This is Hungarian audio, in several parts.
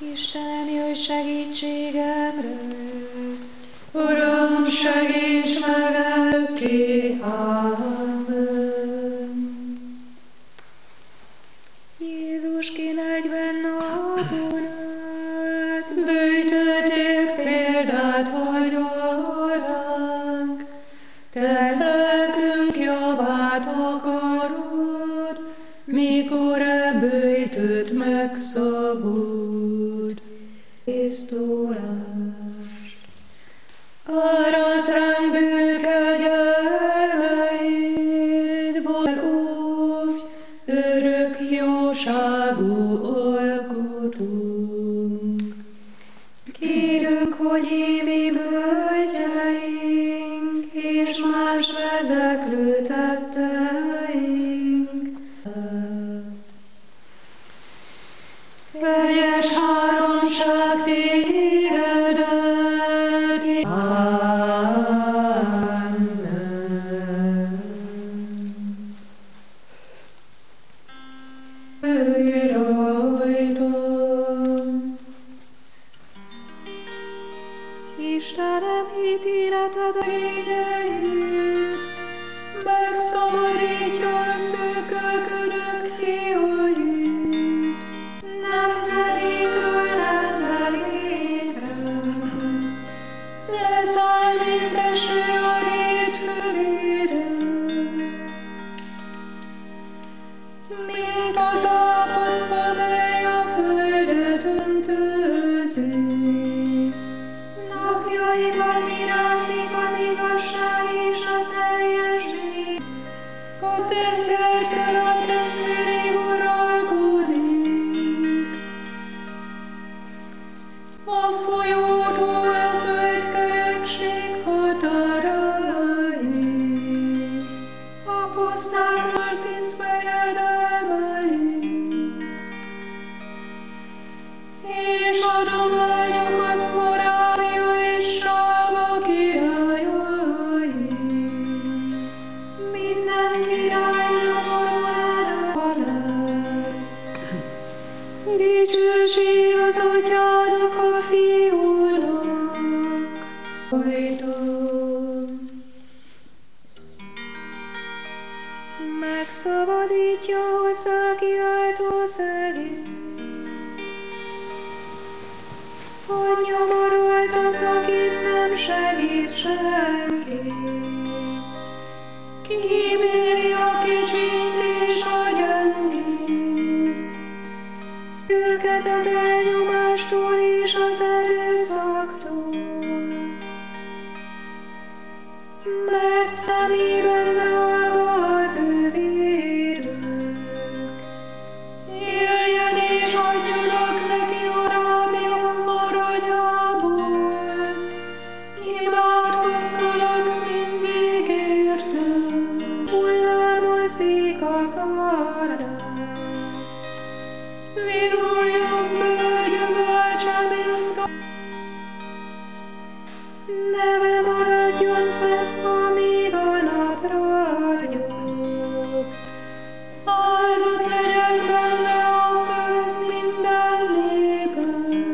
Istenem, jöjj segítségemre! Uram, segíts meg neki! Amen. Jézus ki 40 napon át Bűtöttél példát hagyva ránk, te lelkünk javát akarod, mikor bűjtöd megszabod. Krisztulást. Árasz ránk bűn kegyelmeid, megóvj, örök jóságú alkotunk. Kérünk, hogy évi bölgyeink, és más vezeklő tetteink. Teljes háromság tégedet. Amen. Jöjj rajtam. Istenem, ítéleted Lényeit megszabadítja a szűköködök fiait. nemzedékről nemzedékre. Leszáll, mint eső a rét fölére, mint az ápor, amely a földet öntőzi. Napjaiban virágzik az igazság és a teljesség. A tengertől a tengerig uralkodik, a folyótól a földkerekség határáig, a puszták Narcisz fejedelmeig, és adományokat Morábia és Sába királyai. Minden királynak koronára lesz. Dicsőség az Atyának, a Fiúnak, folyton. Megszabadítja hozzá kiáltó szegényt, hogy nyomorultat, akit nem segít senki. Kíméli a kicsit és a gyengét, Őket az elnyomástól és az erőszaktól, mert szemében drága az ő vérük. éljen és adjanak neki Arábia aranyából, imádkozzanak mindig érte. Hullámozik a kardász, Viruljon be gyümölcse, mint a neve maradjon fenn, amíg a nap ragyog. áldott legyen benne a föld minden népe.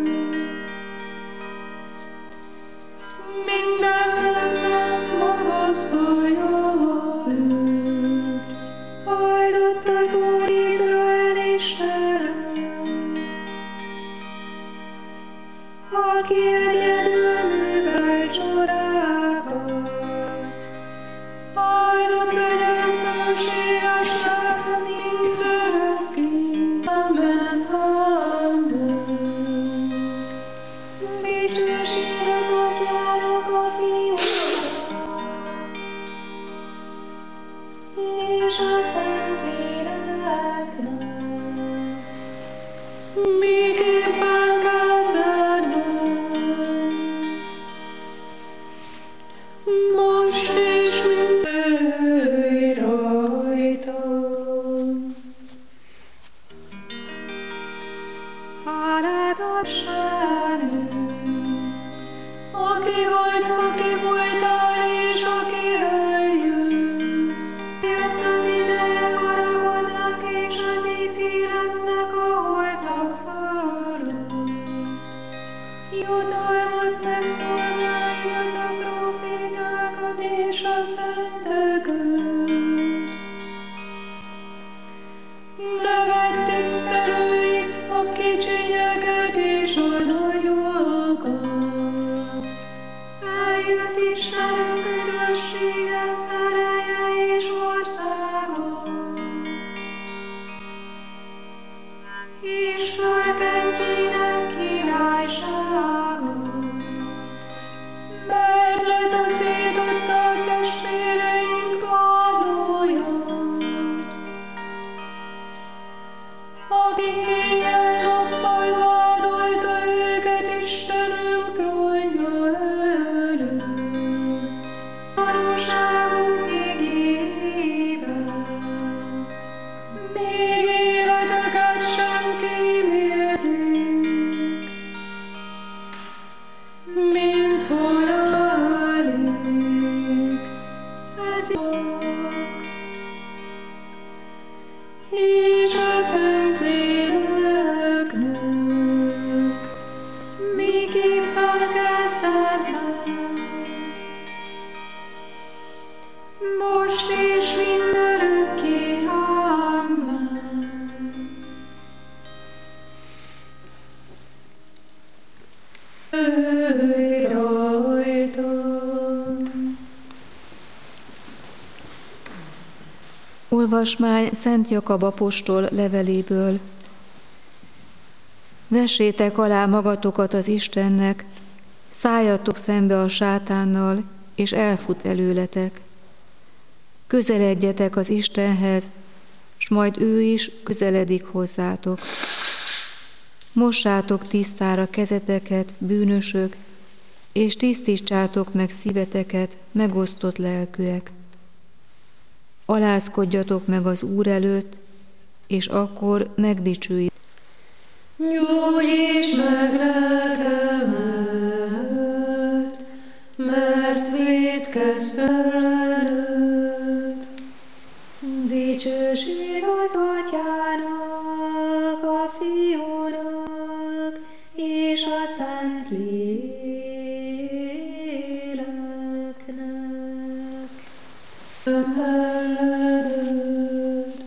Minden nemzet magasztalja őt. Áldott az Úr Izrael Istene, aki egyedül művel csodákat. Áldott legyen felségesnek mindörökké. Amen, amen. Dicsőség az Atyának, a Fiúnak, és a Szentléleknek. Miképpen kezdetben, most és jöjj rajtam. Hálát adsának, Aki vagy, aki voltál, és aki eljössz. jött az ideje haragudnak, és az ítéletnek a holtak fölött. jutalmazd meg szolgáidat, a profétákat és a szenteket. Ne vedd tisztelőit, a kicsinyeket és a nagyokat. Eljött Istenünk üdvössége, ereje és országa. Isten kentjének királysága. Mert letaszították testvéreink vádlóját, aki éjjel-nappal vádolta őket Istenünk trónja előtt. Valóságunk ígével. Még életeket sem kímélték, mint halálig. Ez És a Szentléleknek, miképpen kezdetben, most és mindörökké. Amen. Jöjj rajtam. Olvasmány Szent Jakab apostol leveléből. Vessétek alá magatokat az Istennek, szálljatok szembe a sátánnal, és elfut előletek. Közeledjetek az Istenhez, s majd ő is közeledik hozzátok. Mossátok tisztára kezeteket, bűnösök, és tisztítsátok meg szíveteket, megosztott lelkűek. Alázkodjatok meg az Úr előtt, és akkor megdicsőj. Nyújts meg lelkemet, mert vétkeztem előtt. Dicsőség az Atyának, a Fiúnak és a Szentléleknek. Ellened.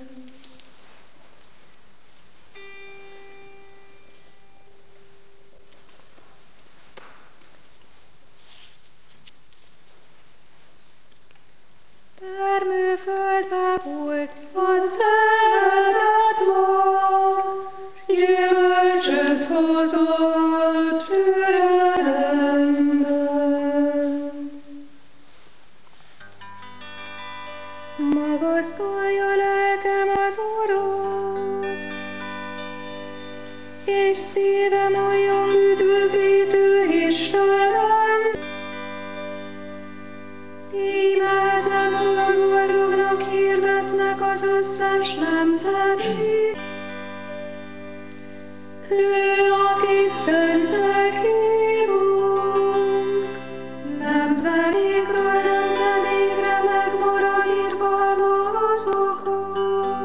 Termőföldbe volt Az szelledet mag, gyümölcsöt hozott türelemben. magasztalja lelkem az Urat, És szívem olyan üdvözítő Istenem, íme ezentúl boldognak hirdetnek az összes nemzedék. ő, akit szentnek hívunk. Nemzedékről nemzedékre megmarad irgalma azokon,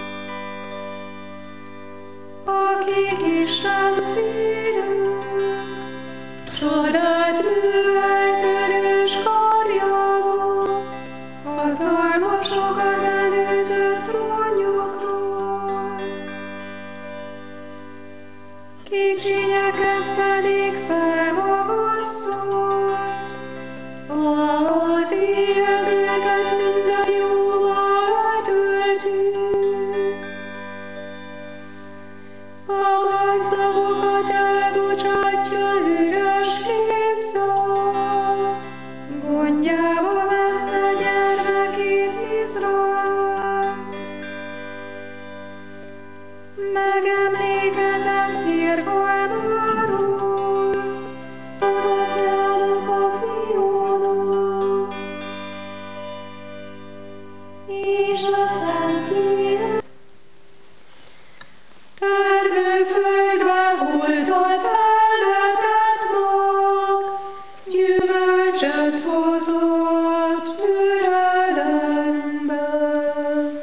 akik Isten félők. Csodát művelt erős karjával, Hatalmasok az előző trónjukról, kicsinyeket pedig felmagasztott. az éhezőket minden jóval tölti. A gazdagokat elbocsátja üres kézzel. Gondjába vette gyermekét Izrael, megemlékezett irgalmáról, az Atyának, a Fiúnak és a Szentléleknek. Termőföldbe hult az elvetett mag, gyümölcsöt hozott türelemben.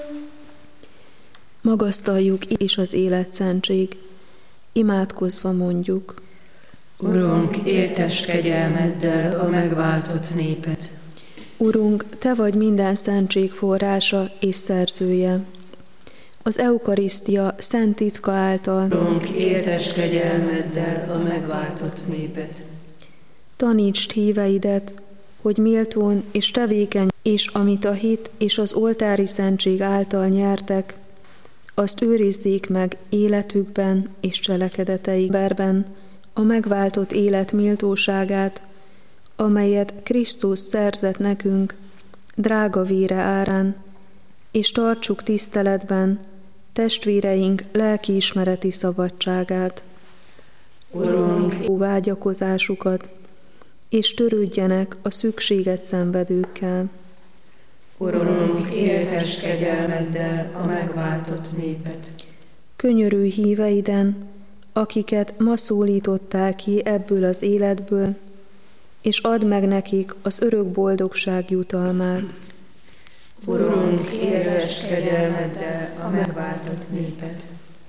Magasztaljuk is az élet szentség, imádkozva mondjuk. Urunk, éltes kegyelmeddel a megváltott népet. Urunk, Te vagy minden szentség forrása és szerzője. Az eukarisztia szent titka által Urunk, éltes kegyelmeddel a megváltott népet. tanítsd híveidet, hogy méltón és tevékeny, és amit a hit és az oltári szentség által nyertek, azt őrizzék meg életükben és cselekedeteikben, a megváltott élet méltóságát, amelyet Krisztus szerzett nekünk, drága vére árán, és tartsuk tiszteletben testvéreink lelkiismereti szabadságát. Urunk, Vágyakozásukat, és törődjenek a szükséget szenvedőkkel. Urunk, éltes kegyelmeddel a megváltott népet. Könyörülj híveiden, akiket ma szólítottál ki ebből az életből, és add meg nekik az örök boldogság jutalmát. Urunk, éltes kegyelmeddel a megváltott népet.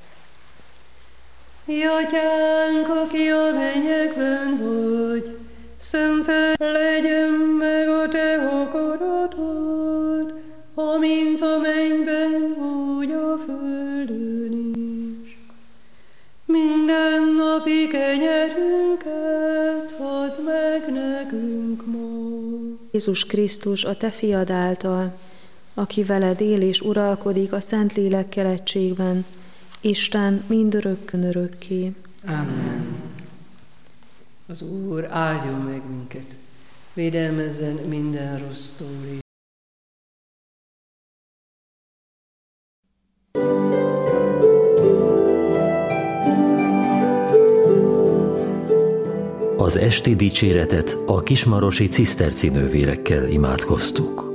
Mi atyánk, aki a mennyekben vagy, szentelj legyen meg a te akaratod, amint a mennyben, úgy a földön is. Minden napi kenyerünket add meg nekünk ma. Jézus Krisztus, a te fiad által, aki veled él és uralkodik a Szentlélek keletségben, Isten mindörökkön örökké. Amen. Az Úr áldjon meg minket, védelmezzen minden rossztól. Az esti dicséretet a kismarosi ciszterci nővérekkel imádkoztuk.